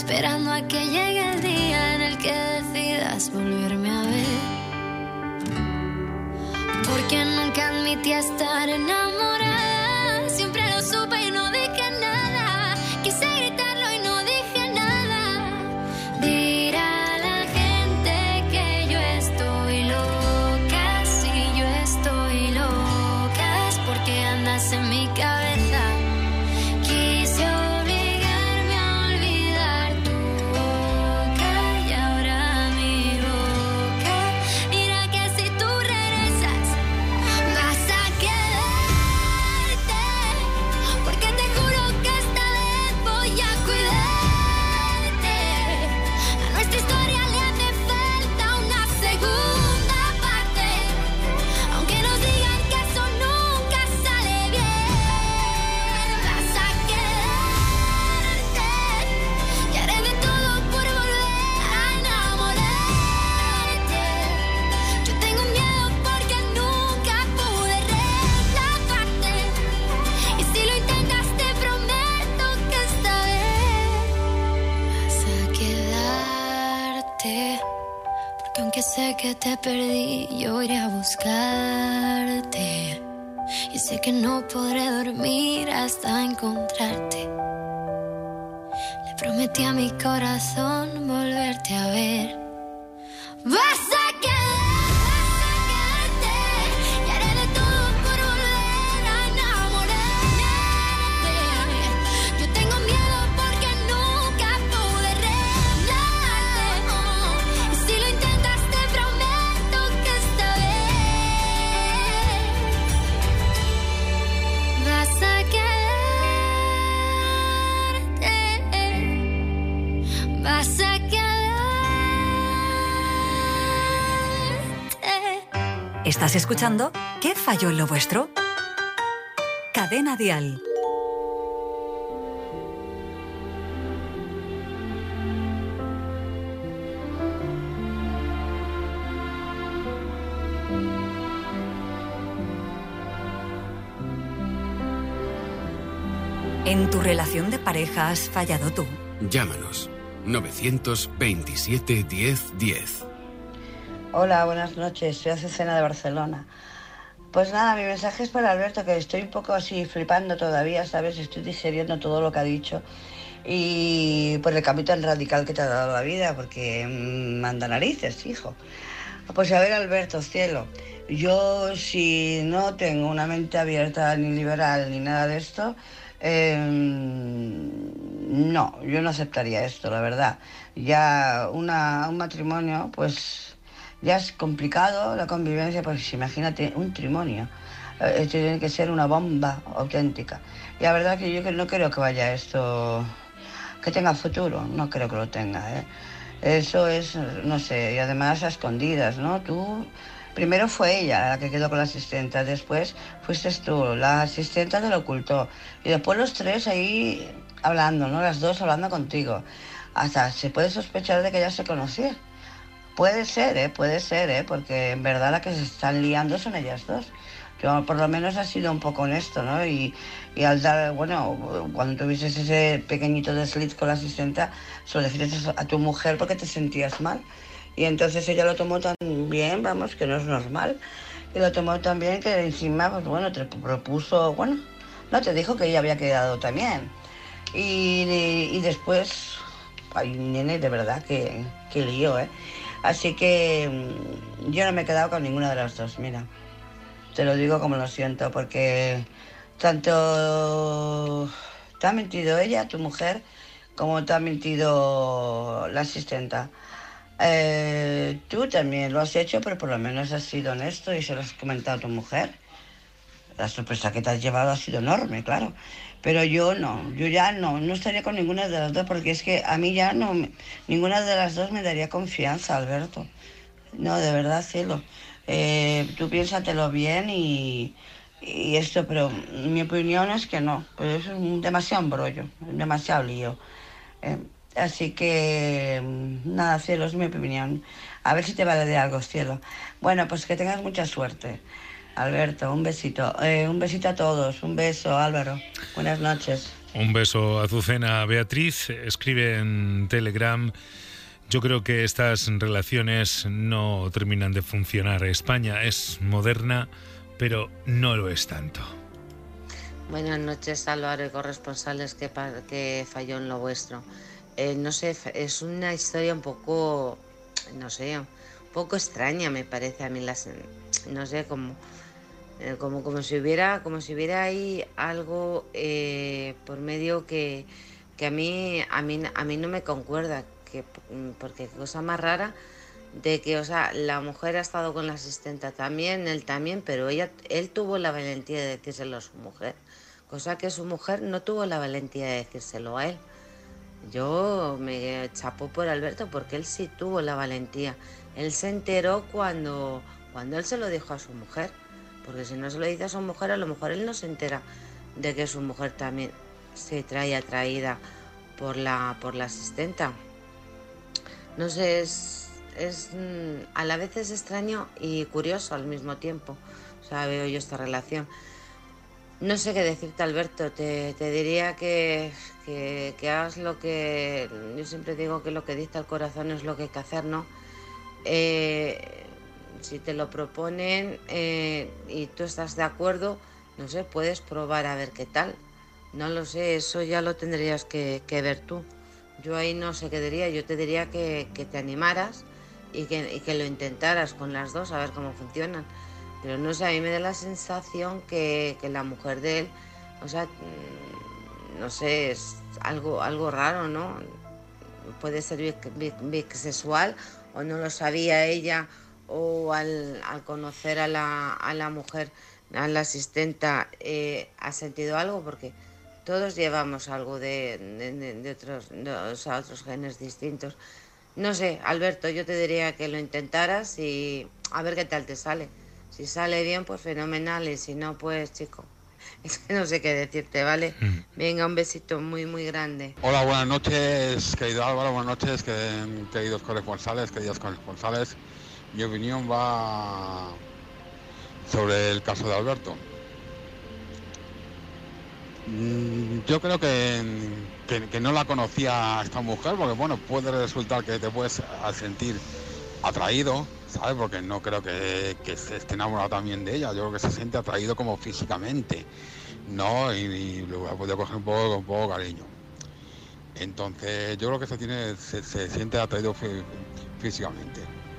esperando a que llegue el día en el que decidas volverme a ver. Porque nunca admití estar enamorada, siempre lo supe y no dije nada. Quise gritarlo y no dije nada. Dirá la gente que yo estoy loca, si yo estoy loca es porque andas en mi cabeza. Quise obligarme a olvidar tu boca y ahora mi boca dirá que si tú regresas vas a quedarte, porque te juro que esta vez voy a cuidarte. A nuestra historia le hace falta una segunda parte, aunque nos digan que eso nunca sale bien. Vas a quedarte y haré de todo por volver a enamorarte. Yo tengo miedo porque nunca pude relajarte, y si lo intentas te prometo que esta vez vas a quedarte, porque aunque sé que te perdí yo iré a buscarte, y sé que no podré dormir hasta encontrarte. Le prometí a mi corazón volverte a ver. Vas a quedarte y haré de todo por volver a enamorarte. Yo tengo miedo porque nunca pude relajarte, y si lo intentas te prometo que esta vez vas a quedarte, vas a quedarte. ¿Estás escuchando ¿Qué falló en lo vuestro? Cadena Dial. ¿En tu relación de pareja has fallado tú? Llámanos novecientos veintisiete diez diez. Hola, buenas noches, soy Azucena de Barcelona. Pues nada, mi mensaje es para Alberto, que estoy un poco así flipando todavía, ¿sabes? Estoy digiriendo todo lo que ha dicho y por el cambio tan radical que te ha dado la vida, porque mm, manda narices, hijo. Pues a ver, Alberto, cielo, yo si no tengo una mente abierta ni liberal ni nada de esto, eh, no, yo no aceptaría esto, la verdad. Ya una, un matrimonio, pues ya es complicado la convivencia, pues imagínate un trimonio. Eh, tiene que ser una bomba auténtica. Y la verdad que yo que no creo que vaya esto, que tenga futuro, no creo que lo tenga, ¿eh? Eso es, no sé, y además a escondidas, ¿no? Tú, primero fue ella la que quedó con la asistenta, después fuiste tú, la asistenta te lo ocultó, y después los tres ahí hablando, ¿no? Las dos hablando contigo. Hasta se puede sospechar de que ya se conocían. Puede ser, ¿eh? Puede ser, ¿eh? Porque en verdad la que se están liando son ellas dos. Yo por lo menos ha sido un poco honesto, ¿no? Y, y al dar, bueno, cuando tuviste ese pequeñito desliz con la asistenta, se lo decías a tu mujer porque te sentías mal. Y entonces ella lo tomó tan bien, vamos, que no es normal. Y lo tomó tan bien que encima, pues bueno, te propuso, bueno, no, te dijo que ella había quedado también. Y, y, y después, ay, nene, de verdad, que, que lío, ¿eh? Así que yo no me he quedado con ninguna de las dos, mira. Te lo digo como lo siento, porque tanto te ha mentido ella, tu mujer, como te ha mentido la asistenta. Eh, tú también lo has hecho, pero por lo menos has sido honesto y se lo has comentado a tu mujer. La sorpresa que te has llevado ha sido enorme, claro. Pero yo no, yo ya no, no estaría con ninguna de las dos, porque es que a mí ya no, ninguna de las dos me daría confianza, Alberto. No, de verdad, cielo. Eh, tú piénsatelo bien y, y esto, pero mi opinión es que no, pero es un demasiado embrollo, demasiado lío. Eh, así que, nada, cielo, es mi opinión. A ver si te vale de algo, cielo. Bueno, pues que tengas mucha suerte. Alberto, un besito. Eh, un besito a todos. Un beso, Álvaro. Buenas noches. Un beso a Azucena. Beatriz escribe en Telegram: yo creo que estas relaciones no terminan de funcionar. España es moderna, pero no lo es tanto. Buenas noches, Álvaro y corresponsales, que, que falló en lo vuestro. Eh, no sé, es una historia un poco, no sé, un poco extraña, me parece a mí. Las, no sé, como, eh, como, como si hubiera, como si hubiera ahí algo eh, por medio que, que a mí, a mí, a mí no me concuerda. Que, porque cosa más rara de que, o sea, la mujer ha estado con la asistenta también, él también, pero ella, él tuvo la valentía de decírselo a su mujer, cosa que su mujer no tuvo la valentía de decírselo a él. Yo me chapó por Alberto porque él sí tuvo la valentía. Él se enteró cuando, cuando él se lo dijo a su mujer, porque si no se lo dice a su mujer, a lo mejor él no se entera de que su mujer también se trae atraída por la, por la asistenta. No sé, es, es a la vez es extraño y curioso al mismo tiempo. O sea, veo yo esta relación. No sé qué decirte, Alberto. Te, te diría que, que, que hagas lo que... Yo siempre digo que lo que dicta el corazón es lo que hay que hacer, ¿no? Eh, si te lo proponen eh, y tú estás de acuerdo, no sé, puedes probar a ver qué tal. No lo sé, eso ya lo tendrías que, que ver tú. Yo ahí no sé qué diría, yo te diría que, que te animaras y que, y que lo intentaras con las dos a ver cómo funcionan. Pero no sé, a mí me da la sensación que, que la mujer de él, o sea, no sé, es algo, algo raro, ¿no? Puede ser bisexual o no lo sabía ella, o al, al conocer a la, a la mujer, a la asistenta, eh, ha sentido algo, porque todos llevamos algo de, de, de, otros, de o sea, otros genes distintos. No sé, Alberto, yo te diría que lo intentaras y a ver qué tal te sale. Si sale bien, pues fenomenal, y si no, pues chico, es que no sé qué decirte, ¿vale? Mm. Venga, un besito muy, muy grande. Hola, buenas noches, querido Álvaro, buenas noches, queridos corresponsales, queridas corresponsales. Mi opinión va sobre el caso de Alberto. Yo creo que, que, que no la conocía a esta mujer, porque bueno, puede resultar que te puedes sentir atraído, ¿sabes? Porque no creo que, que se esté enamorado también de ella. Yo creo que se siente atraído como físicamente, ¿no? Y, y lo ha podido coger un poco con poco cariño. Entonces yo creo que se tiene, se, se siente atraído fí, físicamente.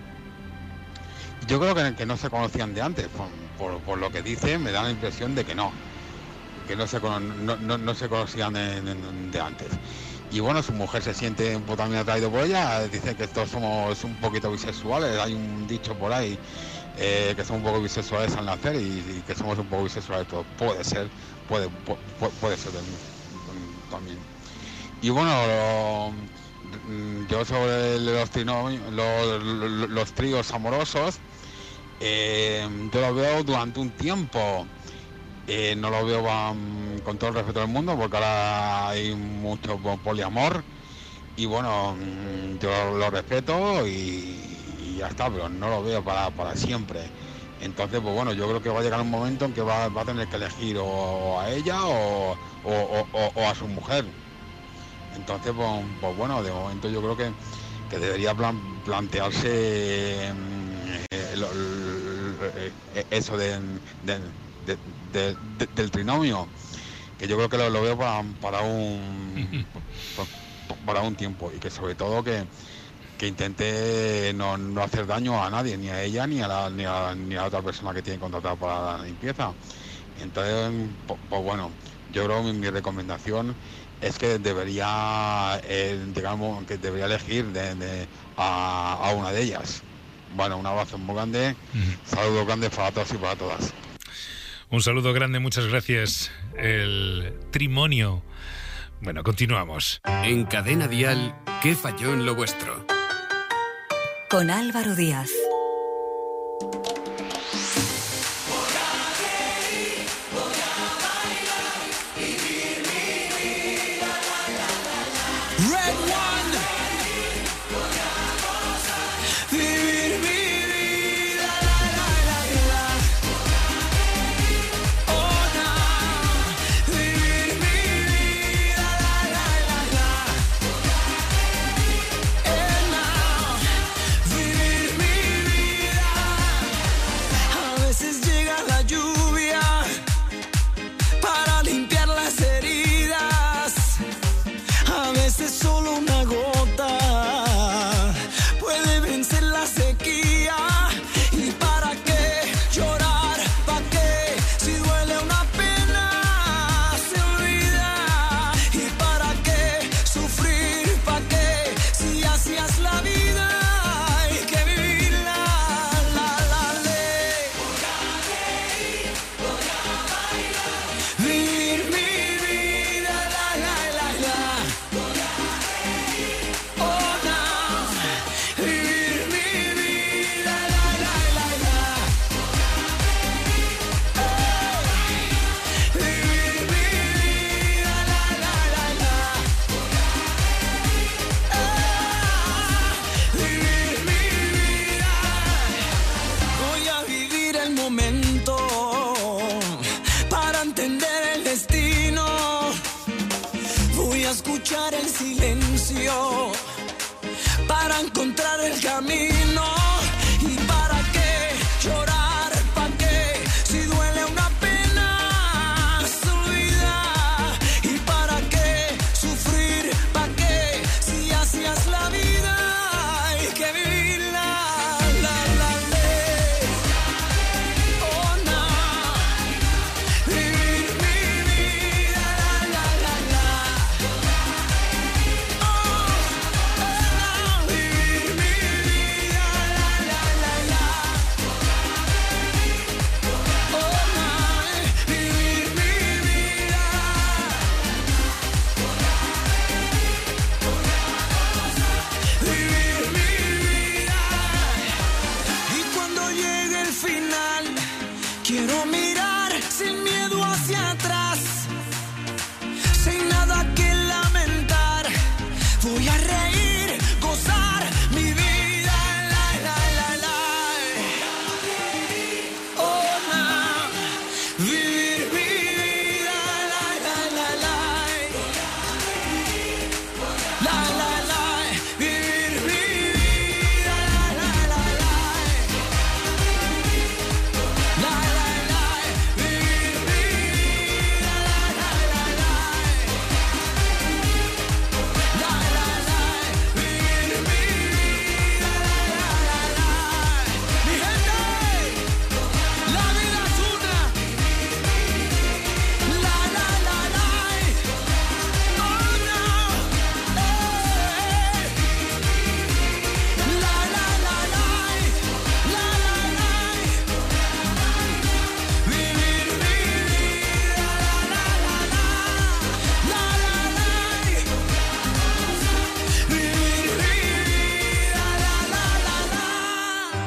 Yo creo que, que no se conocían de antes, por, por, por lo que dice, me da la impresión de que no. que no se, no, no, no se conocían de, de, de antes. Y bueno, su mujer se siente un poco también atraído por ella, dice que todos somos un poquito bisexuales, hay un dicho por ahí, eh, que somos un poco bisexuales al nacer, y, y que somos un poco bisexuales todos. Puede ser, puede, puede, puede ser también. Y bueno, lo, yo sobre los, trino, los, los, los tríos amorosos, eh, yo lo veo durante un tiempo. Eh, no lo veo um, con todo el respeto del mundo, porque ahora hay mucho poliamor y bueno, um, yo lo, lo respeto y, y ya está, pero no lo veo para, para siempre. Entonces, pues bueno, yo creo que va a llegar un momento en que va, va a tener que elegir o a ella o, o, o, o a su mujer. Entonces, pues, pues bueno, de momento yo creo que, que debería plan, plantearse eh, lo, lo, eh, eso de... de De, de, de, del trinomio, que yo creo que lo, lo veo para, para un para un tiempo, y que sobre todo que, que intente no, no hacer daño a nadie, ni a ella ni a la, ni a, ni a la otra persona que tiene contratada para la limpieza. Entonces, pues, pues bueno, yo creo que mi, mi recomendación es que debería eh, digamos que debería elegir de, de, a, a una de ellas. Bueno, un abrazo muy grande, uh-huh. Saludos grandes para todos y para todas. Un saludo grande, muchas gracias. El trimonio. Bueno, continuamos. En Cadena Dial, ¿qué falló en lo vuestro? Con Álvaro Díaz.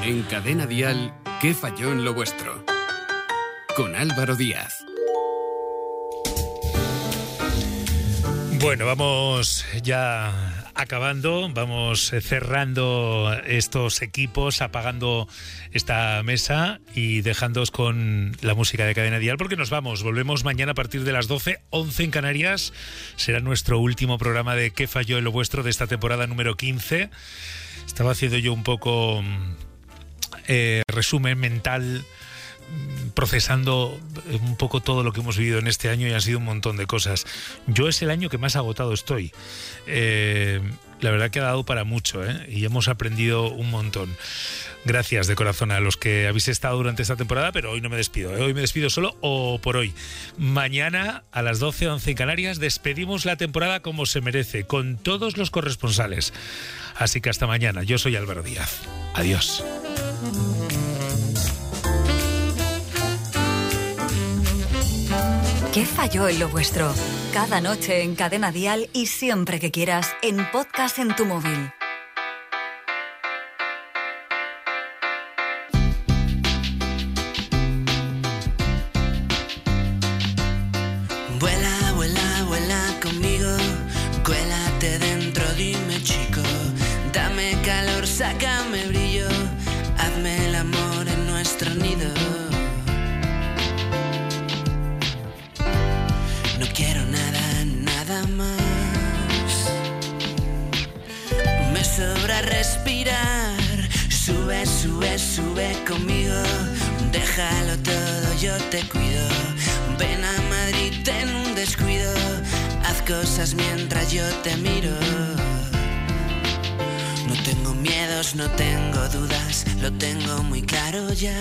En Cadena Dial, ¿qué falló en lo vuestro? Con Álvaro Díaz. Bueno, vamos ya acabando, vamos cerrando estos equipos, apagando esta mesa y dejándoos con la música de Cadena Dial, porque nos vamos, volvemos mañana a partir de las doce, once en Canarias. Será nuestro último programa de ¿Qué falló en lo vuestro? De esta temporada número quince. Estaba haciendo yo un poco eh, resumen mental, procesando un poco todo lo que hemos vivido en este año, y han sido un montón de cosas. Yo es el año que más agotado estoy. Eh, la verdad que ha dado para mucho, ¿eh? Y hemos aprendido un montón. Gracias de corazón a los que habéis estado durante esta temporada, pero hoy no me despido, ¿eh? Hoy me despido solo o por hoy. Mañana a las doce, once en Canarias despedimos la temporada como se merece, con todos los corresponsales. Así que hasta mañana. Yo soy Álvaro Díaz. Adiós. ¿Qué falló en lo vuestro? Cada noche en Cadena Dial y siempre que quieras en podcast en tu móvil. Vuela, vuela, vuela conmigo, cuélate dentro, dime chico, dame calor, sácame brillo, hazme el amor en nuestro nido. No quiero nada, nada más. Me sobra respirar. Sube, sube, sube conmigo. Déjalo todo, yo te cuido. Ven a Madrid, ten un descuido. Haz cosas mientras yo te miro. No tengo miedos, no tengo dudas. Lo tengo muy claro ya.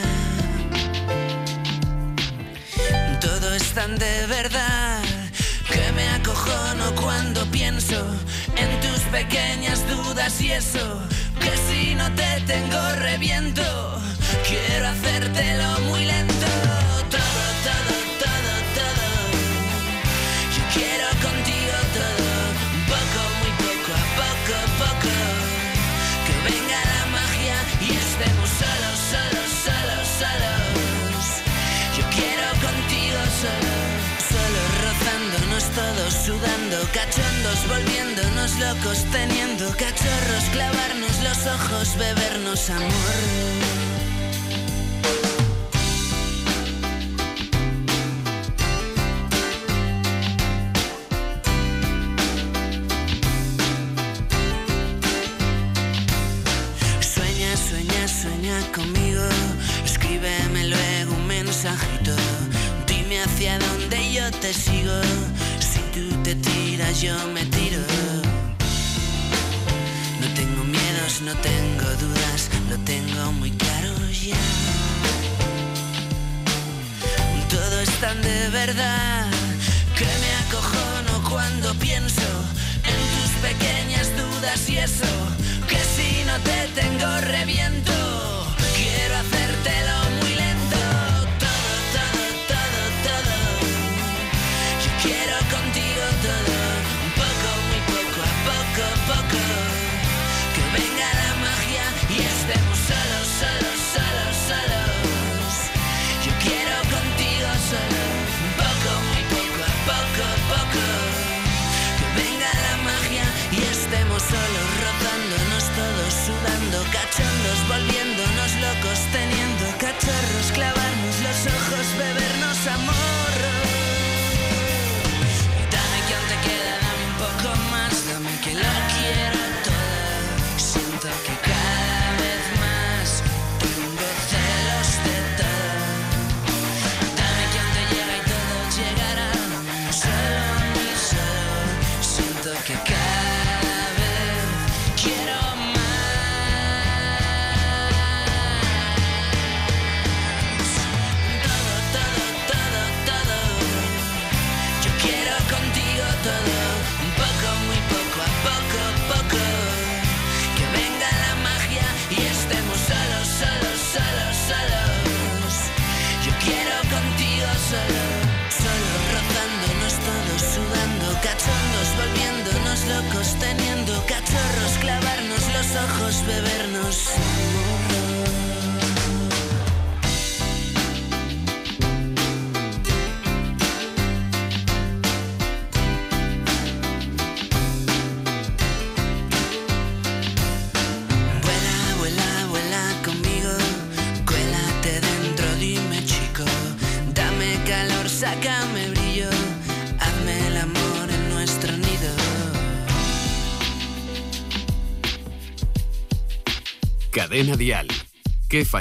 Todo es tan de verdad que me acojono cuando pienso en tus pequeñas dudas y eso, que si no te tengo reviento. Quiero hacértelo muy lento. Todo, todo, todo, todo. Yo quiero contigo todo. Poco, muy poco, a poco, poco. Que venga la magia y estemos solos, solos, solos, solos. Yo quiero contigo solo, solo rozándonos todos, sudando, cachondos, volviéndonos locos, teniendo cachorros, clavarnos los ojos, bebernos amor. Sueña, sueña, sueña conmigo, escríbeme luego un mensajito. Dime hacia dónde yo te sigo. Si tú te tiras, yo me tiro. No tengo miedos, no tengo dudas. Lo tengo muy claro ya. Todo es tan de verdad que me acojono cuando pienso en tus pequeñas dudas y eso, que si no te tengo reviento. Quiero hacértelo muy lento. Todo, todo, todo, todo. Yo quiero contigo todo. Un poco, muy poco, a poco, poco. Que venga la magia y estemos solos, solos, solos, solos. Yo quiero contigo solo. Un poco, muy poco, a poco, poco. Que venga la magia y estemos solos, rozándonos todos, sudando, cachondos. Cadena Dial. ¿Qué falló?